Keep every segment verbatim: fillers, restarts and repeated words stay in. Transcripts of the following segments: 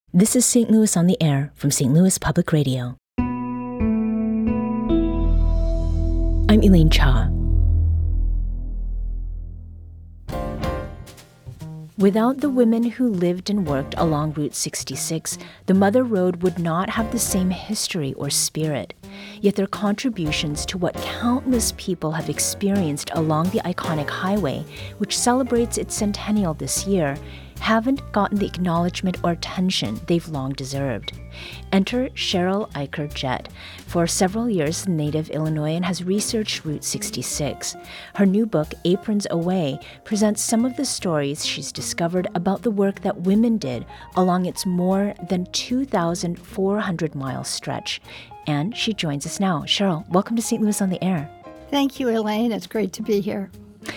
This is Saint Louis on the Air from Saint Louis Public Radio. I'm Elaine Cha. Without the women who lived and worked along Route sixty-six, the Mother Road would not have the same history or spirit. Yet their contributions to what countless people have experienced along the iconic highway, which celebrates its centennial this year, haven't gotten the acknowledgement or attention they've long deserved. Enter Cheryl Eicher Jett. For several years, a native Illinoisan has researched Route sixty-six. Her new book, Aprons Away, presents some of the stories she's discovered about the work that women did along its more than two thousand four hundred mile stretch. And she joins us now. Cheryl, welcome to Saint Louis on the Air. Thank you, Elaine. It's great to be here.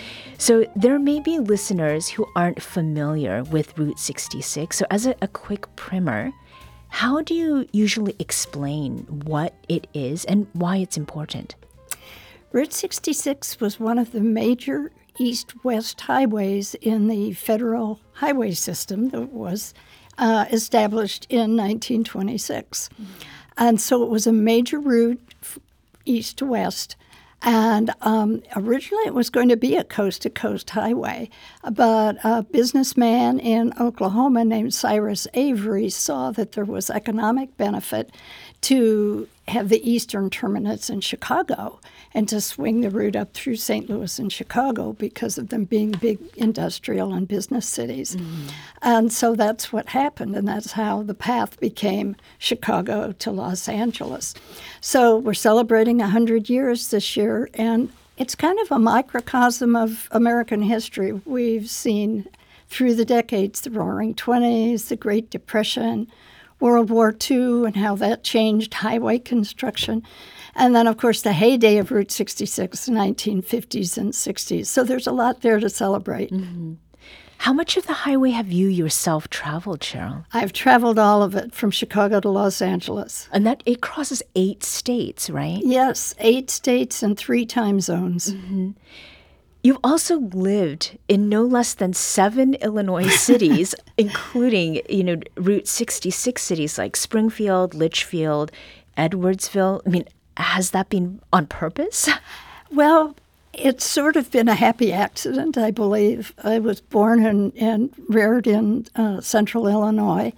So there may be listeners who aren't familiar with Route sixty-six. So as a, a quick primer, how do you usually explain what it is and why it's important? Route sixty-six was one of the major east-west highways in the federal highway system that was uh, established in nineteen twenty-six. Mm-hmm. And so it was a major route east to west. And um, originally it was going to be a coast-to-coast highway, but a businessman in Oklahoma named Cyrus Avery saw that there was economic benefit to have the eastern terminus in Chicago and to swing the route up through Saint Louis and Chicago because of them being big industrial and business cities. Mm-hmm. And so that's what happened, and that's how the path became Chicago to Los Angeles. So we're celebrating one hundred years this year, and it's kind of a microcosm of American history. We've seen through the decades the Roaring Twenties, the Great Depression, World War Two, and how that changed highway construction. And then, of course, the heyday of Route sixty-six, nineteen fifties and sixties. So there's a lot there to celebrate. Mm-hmm. How much of the highway have you yourself traveled, Cheryl? I've traveled all of it, from Chicago to Los Angeles. And that it crosses eight states, right? Yes, eight states and three time zones. Mm-hmm. You've also lived in no less than seven Illinois cities, including, you know, Route sixty-six cities like Springfield, Litchfield, Edwardsville. I mean, has that been on purpose? Well, it's sort of been a happy accident, I believe. I was born and, and reared in uh, central Illinois,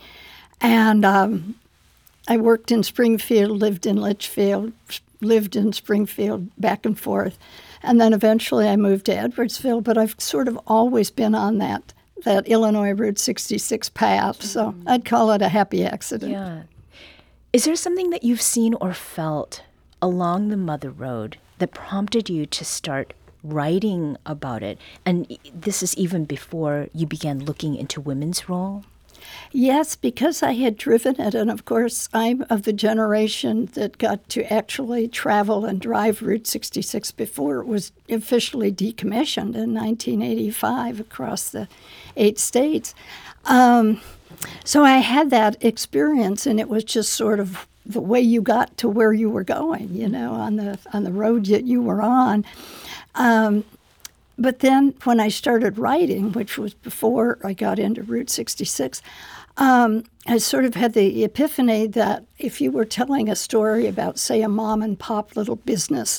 and um, I worked in Springfield, lived in Litchfield, lived in Springfield, back and forth. And then eventually I moved to Edwardsville, but I've sort of always been on that that Illinois Route sixty-six path, so mm-hmm. I'd call it a happy accident. Yeah. Is there something that you've seen or felt along the Mother Road that prompted you to start writing about it? And this is even before you began looking into women's role? Yes, because I had driven it, and of course I'm of the generation that got to actually travel and drive Route sixty-six before it was officially decommissioned in nineteen eighty-five across the eight states. Um, so I had that experience, and it was just sort of the way you got to where you were going, you know, on the on the road that you were on. Um, But then when I started writing, which was before I got into Route sixty-six, um, I sort of had the epiphany that if you were telling a story about, say, a mom-and-pop little business,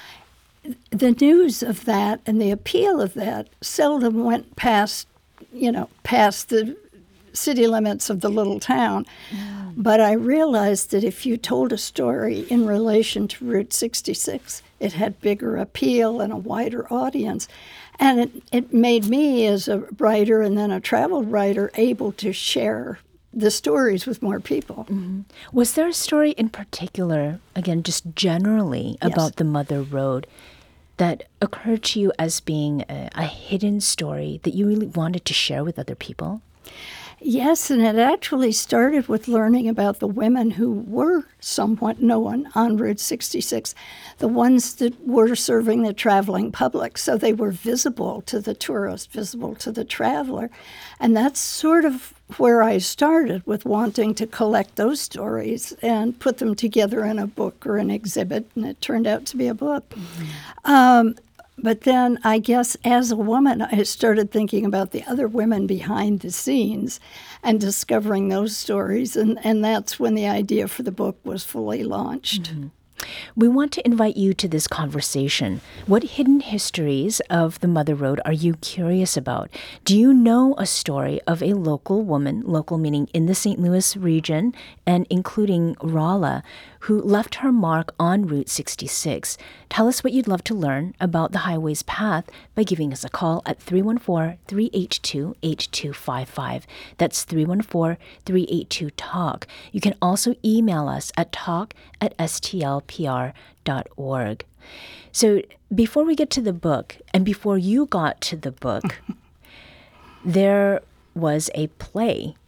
the news of that and the appeal of that seldom went past, you know, past the city limits of the little town. Mm. But I realized that if you told a story in relation to Route sixty-six, it had bigger appeal and a wider audience. And it, it made me, as a writer and then a travel writer, able to share the stories with more people. Mm-hmm. Was there a story in particular, again, just generally, Yes. about the Mother Road that occurred to you as being a, a hidden story that you really wanted to share with other people? Yes, and it actually started with learning about the women who were somewhat known on Route sixty-six, the ones that were serving the traveling public. So they were visible to the tourist, visible to the traveler. And that's sort of where I started, with wanting to collect those stories and put them together in a book or an exhibit, and it turned out to be a book. Mm-hmm. Um, but then I guess as a woman, I started thinking about the other women behind the scenes and discovering those stories. And, and that's when the idea for the book was fully launched. Mm-hmm. We want to invite you to this conversation. What hidden histories of the Mother Road are you curious about? Do you know a story of a local woman, local meaning in the Saint Louis region and including Rolla, who left her mark on Route sixty-six? Tell us what you'd love to learn about the highway's path by giving us a call at three one four, three eight two, eight two five five. That's three one four, three eight two, talk. You can also email us at talk at s t l p r dot org. So before we get to the book, and before you got to the book, there was a play.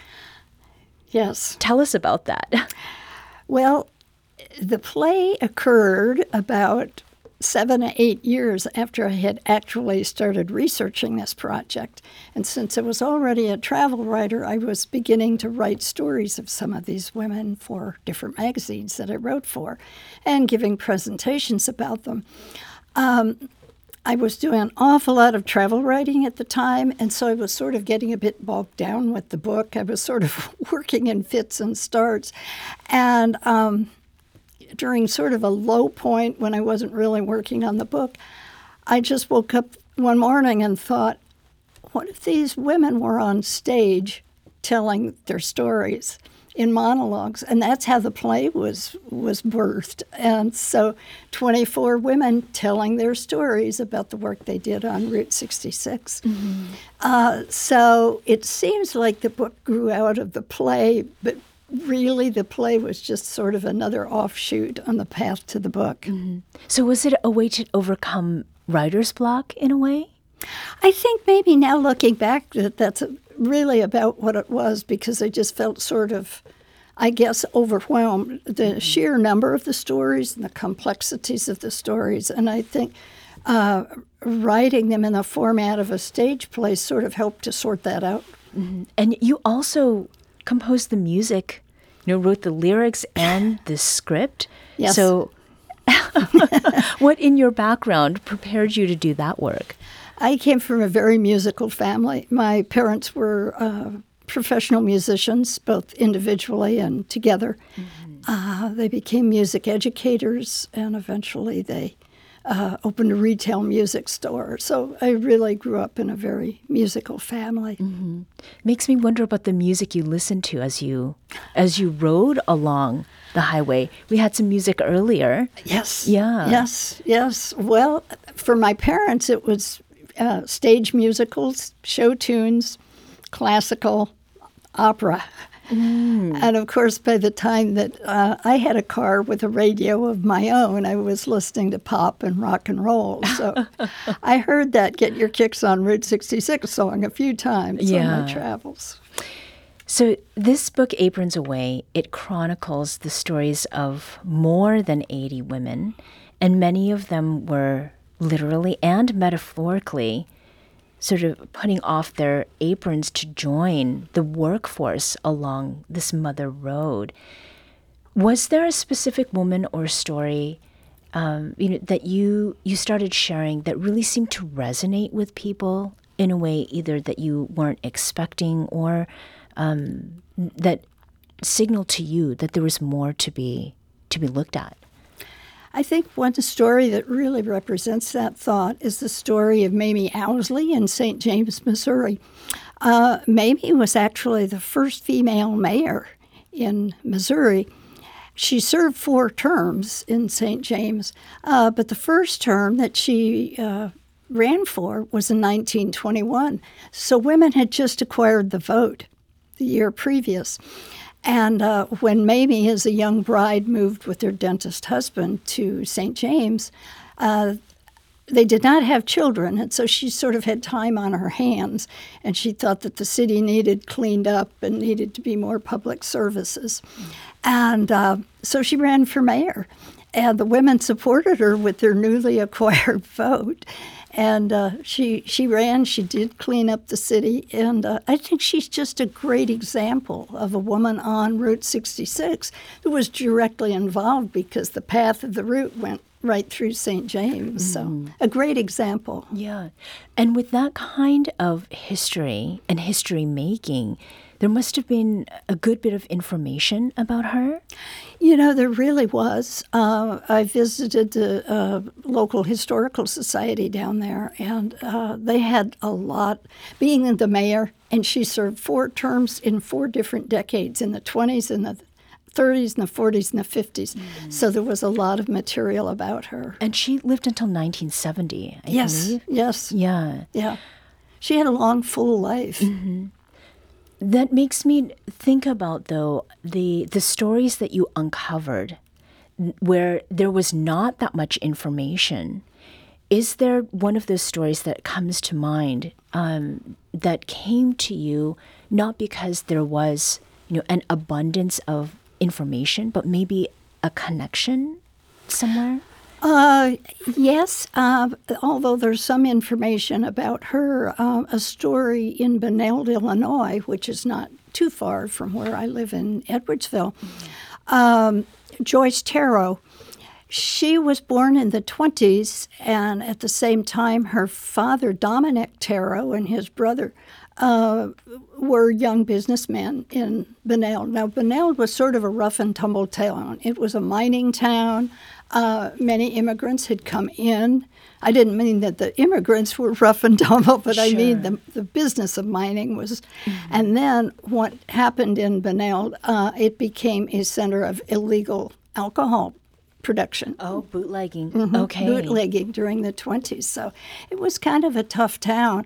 Yes. Tell us about that. Well, the play occurred about seven or eight years after I had actually started researching this project. And since I was already a travel writer, I was beginning to write stories of some of these women for different magazines that I wrote for and giving presentations about them. Um, I was doing an awful lot of travel writing at the time, and so I was sort of getting a bit bogged down with the book. I was sort of working in fits and starts. And um, during sort of a low point when I wasn't really working on the book, I just woke up one morning and thought, what if these women were on stage telling their stories in monologues? And that's how the play was was birthed. And so twenty-four women telling their stories about the work they did on Route sixty-six. Mm-hmm. Uh, so it seems like the book grew out of the play, but really the play was just sort of another offshoot on the path to the book. Mm-hmm. So was it a way to overcome writer's block in a way? I think maybe now looking back that that's really about what it was, because I just felt sort of, I guess, overwhelmed. The mm-hmm. sheer number of the stories and the complexities of the stories. And I think uh, writing them in the format of a stage play sort of helped to sort that out. Mm-hmm. And you also composed the music, you know, wrote the lyrics and the script. Yes. So what in your background prepared you to do that work? I came from a very musical family. My parents were uh, professional musicians, both individually and together. Mm-hmm. Uh, they became music educators, and eventually they uh, opened a retail music store. So I really grew up in a very musical family. Mm-hmm. Makes me wonder about the music you listened to as you as you rode along the highway. We had some music earlier. Yes. Yeah. Yes. Yes. Well, for my parents, it was uh, stage musicals, show tunes, classical, opera. Mm. And of course, by the time that uh, I had a car with a radio of my own, I was listening to pop and rock and roll. So I heard that Get Your Kicks on Route sixty-six song a few times yeah. on my travels. So this book, Aprons Away, it chronicles the stories of more than eighty women, and many of them were literally and metaphorically sort of putting off their aprons to join the workforce along this Mother Road. Was there a specific woman or story um, you know, that you you started sharing that really seemed to resonate with people in a way either that you weren't expecting or um, that signaled to you that there was more to be to be looked at? I think one story that really represents that thought is the story of Mamie Owsley in Saint James, Missouri. Uh, Mamie was actually the first female mayor in Missouri. She served four terms in Saint James, uh, but the first term that she uh, ran for was in nineteen twenty-one. So women had just acquired the vote the year previous. And uh, when Mamie, as a young bride, moved with her dentist husband to Saint James, uh, they did not have children, and so she sort of had time on her hands, and she thought that the city needed cleaned up and needed to be more public services. Mm. And uh, so she ran for mayor, and the women supported her with their newly acquired vote. And uh, she she ran, she did clean up the city, and uh, I think she's just a great example of a woman on Route sixty-six who was directly involved because the path of the route went right through Saint James. Mm-hmm. So a great example. Yeah. And with that kind of history and history making, there must have been a good bit of information about her. You know, there really was. Uh, I visited the uh, local historical society down there, and uh, they had a lot. Being the mayor, and she served four terms in four different decades, in the twenties and the thirties and the forties and the fifties. Mm. So there was a lot of material about her. And she lived until nineteen seventy, I yes, believe. Yes. Yeah. Yeah. She had a long, full life. Mm-hmm. That makes me think about, though, the the stories that you uncovered where there was not that much information. Is there one of those stories that comes to mind um, that came to you not because there was, you know, an abundance of information, but maybe a connection somewhere? Uh, yes, uh, although there's some information about her, um, a story in Benilde, Illinois, which is not too far from where I live in Edwardsville. Mm-hmm. Um, Joyce Tarot, she was born in the twenties, and at the same time, her father, Dominic Tarot, and his brother uh, were young businessmen in Benilde. Now, Benilde was sort of a rough and tumble town. It was a mining town. Uh, many immigrants had come in. I didn't mean that the immigrants were rough and tumble, but sure. I mean the, the business of mining was. Mm-hmm. And then what happened in Benilde, uh, it became a center of illegal alcohol production. Oh, bootlegging. Mm-hmm. Okay. Bootlegging during the twenties. So it was kind of a tough town.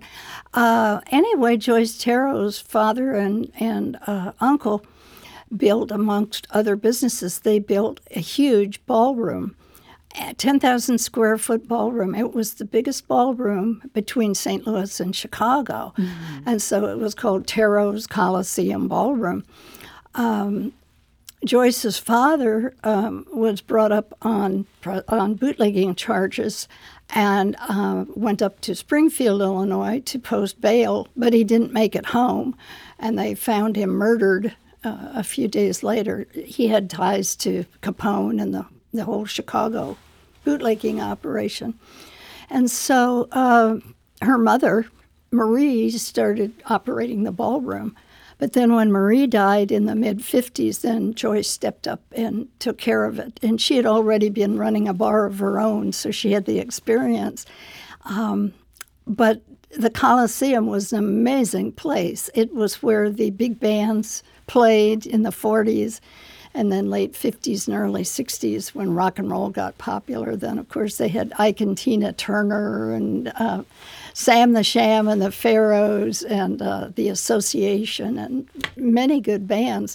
Uh, anyway, Joyce Tarot's father and, and uh, uncle built, amongst other businesses, they built a huge ballroom, a ten thousand square foot ballroom. It was the biggest ballroom between Saint Louis and Chicago. Mm-hmm. And so it was called Tarot's Coliseum Ballroom. Um, Joyce's father um, was brought up on, on bootlegging charges and uh, went up to Springfield, Illinois to post bail, but he didn't make it home. And they found him murdered Uh, a few days later. He had ties to Capone and the, the whole Chicago bootlegging operation. And so uh, her mother, Marie, started operating the ballroom. But then when Marie died in the mid-fifties, then Joyce stepped up and took care of it. And she had already been running a bar of her own, so she had the experience. Um, but the Coliseum was an amazing place. It was where the big bands played in the forties and then late fifties and early sixties when rock and roll got popular. Then, of course, they had Ike and Tina Turner and uh, Sam the Sham and the Pharaohs and uh, the Association and many good bands.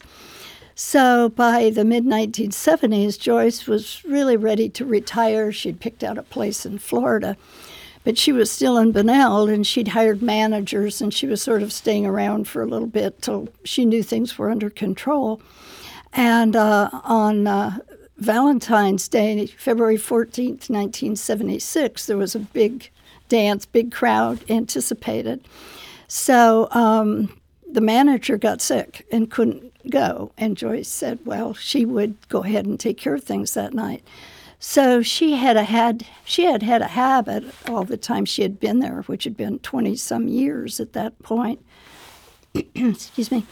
So by the mid nineteen seventies, Joyce was really ready to retire. She'd picked out a place in Florida. But she was still in Benilde, and she'd hired managers, and she was sort of staying around for a little bit till she knew things were under control. And uh, on uh, Valentine's Day, February fourteenth, nineteen seventy-six, there was a big dance, big crowd anticipated. So um, the manager got sick and couldn't go, and Joyce said, well, she would go ahead and take care of things that night. So she had a had she had had a habit all the time she had been there, which had been twenty some years at that point. Excuse me.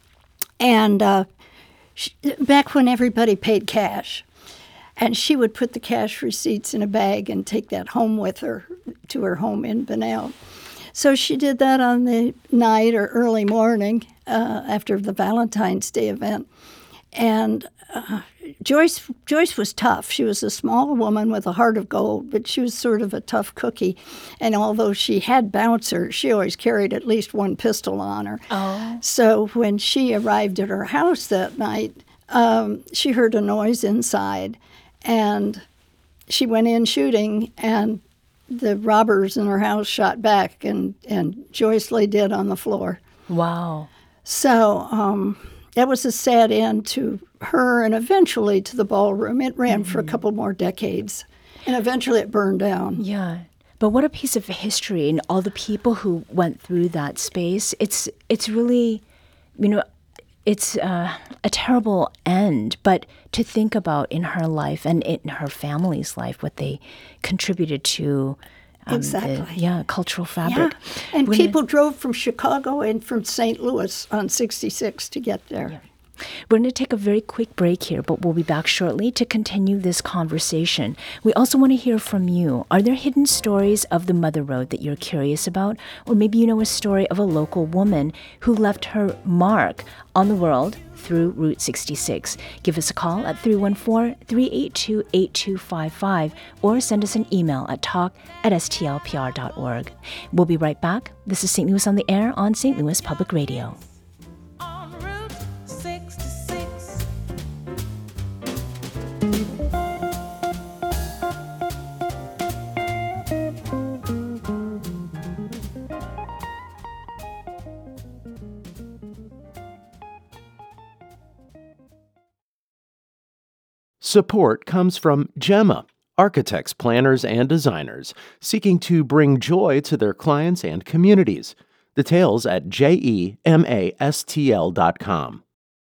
And uh, she, back when everybody paid cash, and she would put the cash receipts in a bag and take that home with her to her home in Benilde. So she did that on the night or early morning uh, after the Valentine's Day event, and. Uh, Joyce Joyce was tough. She was a small woman with a heart of gold, but she was sort of a tough cookie. And although she had bouncers, she always carried at least one pistol on her. Oh. So when she arrived at her house that night, um, she heard a noise inside, and she went in shooting, and the robbers in her house shot back, and, and Joyce lay dead on the floor. Wow. So um, that was a sad end to her and eventually to the ballroom. It ran mm-hmm. for a couple more decades, and eventually it burned down. Yeah. But what a piece of history, and all the people who went through that space. It's it's really, you know, it's uh, a terrible end, but to think about in her life and in her family's life, what they contributed to um, exactly. the, yeah, cultural fabric. Yeah. And when people it, drove from Chicago and from Saint Louis on sixty-six to get there. Yeah. We're going to take a very quick break here, but we'll be back shortly to continue this conversation. We also want to hear from you. Are there hidden stories of the Mother Road that you're curious about? Or maybe you know a story of a local woman who left her mark on the world through Route sixty-six. Give us a call at three one four, three eight two, eight two five five or send us an email at talk at s t l p r dot org. We'll be right back. This is Saint Louis on the Air on Saint Louis Public Radio. Support comes from Gemma, architects, planners, and designers seeking to bring joy to their clients and communities. Details at gemastl dot com.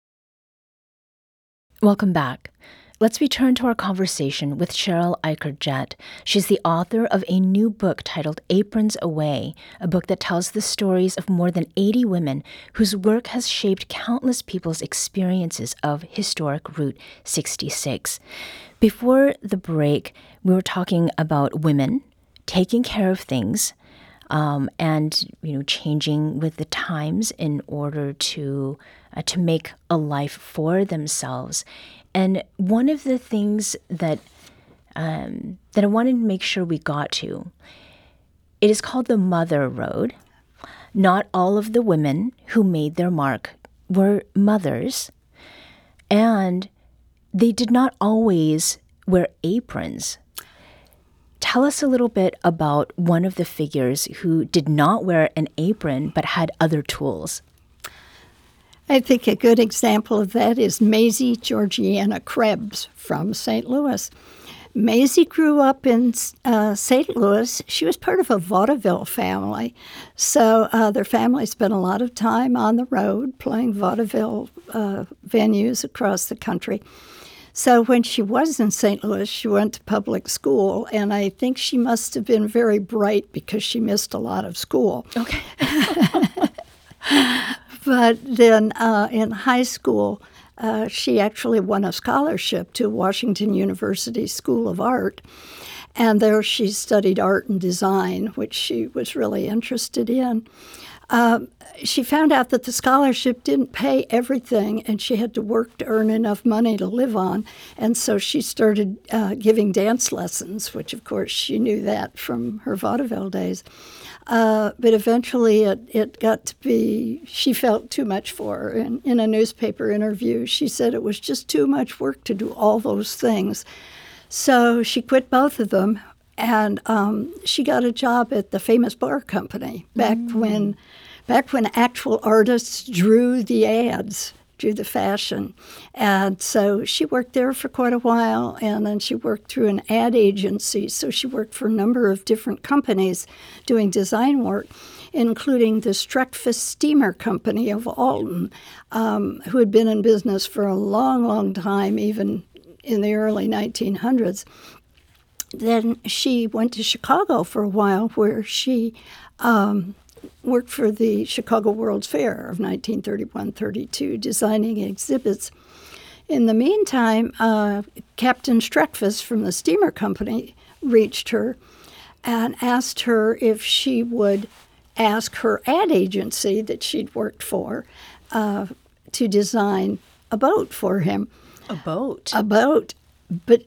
Welcome back. Let's return to our conversation with Cheryl Eichert-Jett. She's the author of a new book titled Aprons Away, a book that tells the stories of more than eighty women whose work has shaped countless people's experiences of historic Route sixty-six. Before the break, we were talking about women taking care of things um, and, you know, changing with the times in order to uh, to make a life for themselves. And one of the things that um, that I wanted to make sure we got to, it is called the Mother Road. Not all of the women who made their mark were mothers, and they did not always wear aprons. Tell us a little bit about one of the figures who did not wear an apron but had other tools. I think a good example of that is Maisie Georgiana Krebs from Saint Louis. Maisie grew up in uh, Saint Louis. She was part of a vaudeville family. So uh, their family spent a lot of time on the road playing vaudeville uh, venues across the country. So when she was in Saint Louis, she went to public school, and I think she must have been very bright because she missed a lot of school. Okay. But then uh, in high school, uh, she actually won a scholarship to Washington University School of Art. And there she studied art and design, which she was really interested in. Um, she found out that the scholarship didn't pay everything, and she had to work to earn enough money to live on. And so she started uh, giving dance lessons, which, of course, she knew that from her vaudeville days. Uh, but eventually it, it got to be, she felt too much for her. And in a newspaper interview, she said it was just too much work to do all those things. So she quit both of them, and um, she got a job at the Famous Bar Company back mm. when back when actual artists drew the ads, drew the fashion. And so she worked there for quite a while, and then she worked through an ad agency. So she worked for a number of different companies doing design work, including the Streckfus Steamer Company of Alton, um, who had been in business for a long, long time, even in the early nineteen hundreds. Then she went to Chicago for a while, where she um, worked for the Chicago World's Fair of nineteen thirty-one thirty-two, designing exhibits. In the meantime, uh, Captain Streckfus from the steamer company reached her and asked her if she would ask her ad agency that she'd worked for uh, to design a boat for him. A boat? A boat. But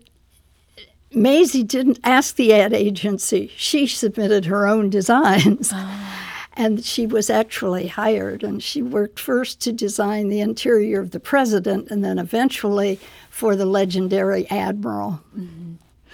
Maisie didn't ask the ad agency. She submitted her own designs. Oh. And she was actually hired, and she worked first to design the interior of the president and then eventually for the legendary admiral. Mm-hmm.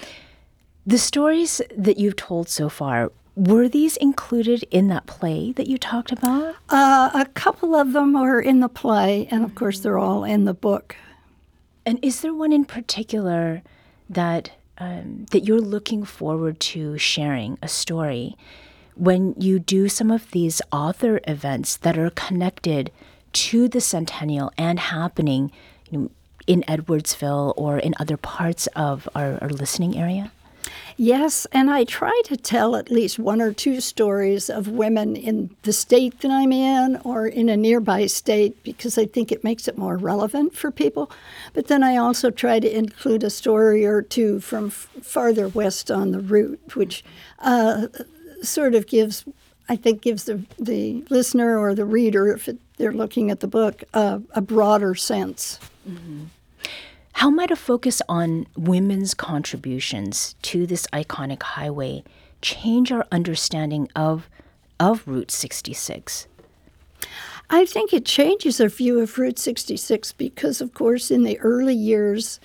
The stories that you've told so far, were these included in that play that you talked about? Uh, a couple of them are in the play, and of course they're all in the book. And is there one in particular that um, that you're looking forward to sharing, a story, when you do some of these author events that are connected to the Centennial and happening, you know, in Edwardsville or in other parts of our, our listening area? Yes, and I try to tell at least one or two stories of women in the state that I'm in or in a nearby state because I think it makes it more relevant for people. But then I also try to include a story or two from f- farther west on the route, which uh, sort of gives, I think, gives the, the listener or the reader, if it, they're looking at the book, uh, a broader sense. Mm-hmm. How might a focus on women's contributions to this iconic highway change our understanding of, of Route sixty-six? I think it changes our view of Route sixty-six because, of course, in the early years,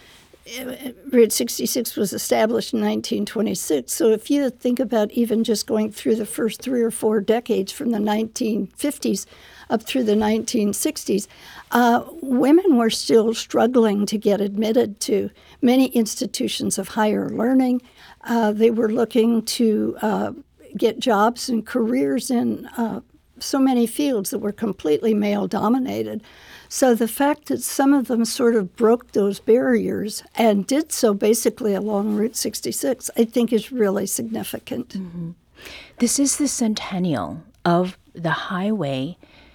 Route sixty-six was established in nineteen twenty-six. So if you think about even just going through the first three or four decades from the nineteen fifties up through the nineteen sixties, uh, women were still struggling to get admitted to many institutions of higher learning. Uh, they were looking to uh, get jobs and careers in uh, so many fields that were completely male-dominated. So the fact that some of them sort of broke those barriers and did so basically along Route sixty-six, I think is really significant. Mm-hmm. This is the centennial of the highway.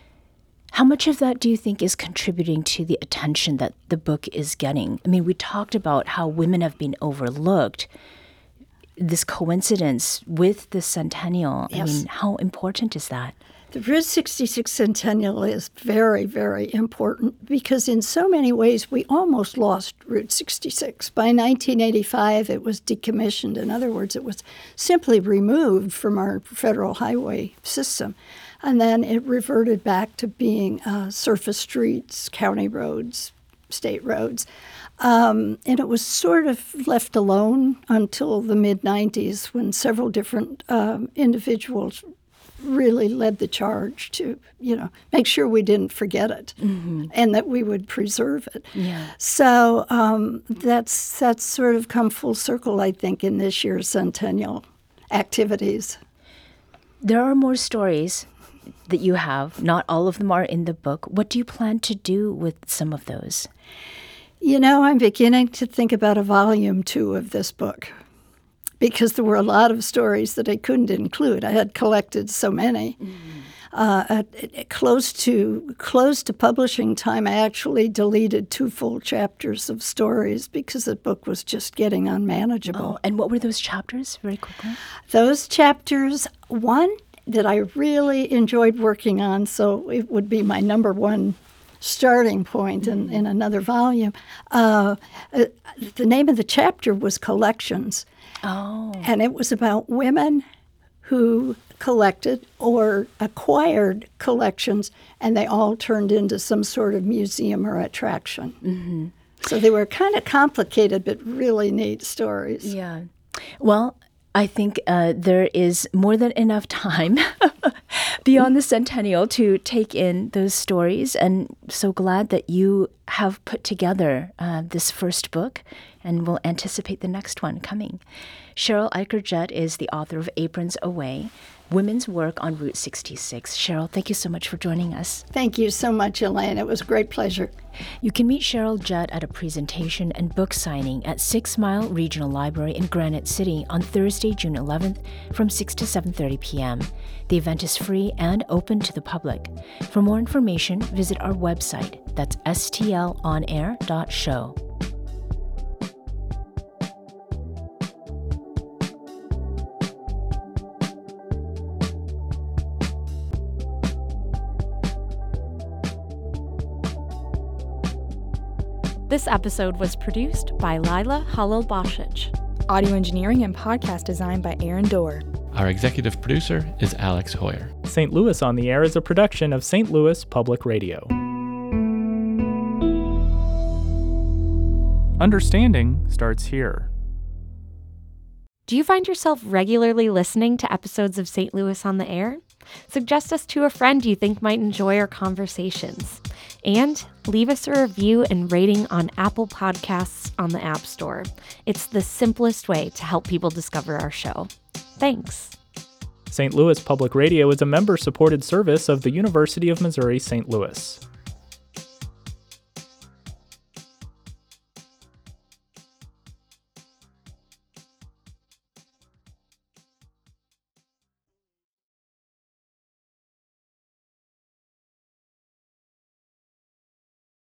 How much of that do you think is contributing to the attention that the book is getting? I mean, we talked about how women have been overlooked. This coincidence with the centennial, Yes. I mean, how important is that? The Route sixty-six Centennial is very, very important because in so many ways we almost lost Route sixty-six. By nineteen eighty-five, it was decommissioned. In other words, it was simply removed from our federal highway system. And then it reverted back to being uh, surface streets, county roads, state roads. Um, and it was sort of left alone until the mid nineties when several different um, individuals really led the charge to, you know, make sure we didn't forget it mm-hmm. and that we would preserve it. Yeah. So um, that's that's sort of come full circle, I think, in this year's centennial activities. There are more stories that you have. Not all of them are in the book. What do you plan to do with some of those? You know, I'm beginning to think about a volume two of this book because there were a lot of stories that I couldn't include. I had collected so many. Mm-hmm. Uh, at, close to close to publishing time, I actually deleted two full chapters of stories because the book was just getting unmanageable. Oh, and what were those chapters, very quickly? Those chapters, one that I really enjoyed working on, so it would be my number one starting point in, in another volume. Uh, uh, the name of the chapter was Collections. Oh. And it was about women who collected or acquired collections, and they all turned into some sort of museum or attraction. Mm-hmm. So they were kind of complicated but really neat stories. Yeah. Well, I think uh, there is more than enough time beyond the centennial to take in those stories, and so glad that you have put together uh, this first book, and we'll anticipate the next one coming. Cheryl Eicher-Judd is the author of Aprons Away, Women's Work on Route sixty-six. Cheryl, thank you so much for joining us. Thank you so much, Elaine. It was a great pleasure. You can meet Cheryl Judd at a presentation and book signing at Six Mile Regional Library in Granite City on Thursday, June eleventh from six to seven thirty p.m. The event is free and open to the public. For more information, visit our website. That's s t l on air dot show. This episode was produced by Lila Halil-Bashich. Audio engineering and podcast design by Aaron Doerr. Our executive producer is Alex Hoyer. Saint Louis on the Air is a production of Saint Louis Public Radio. Understanding starts here. Do you find yourself regularly listening to episodes of Saint Louis on the Air? Suggest us to a friend you think might enjoy our conversations. And leave us a review and rating on Apple Podcasts on the App Store. It's the simplest way to help people discover our show. Thanks. Saint Louis Public Radio is a member-supported service of the University of Missouri Saint Louis.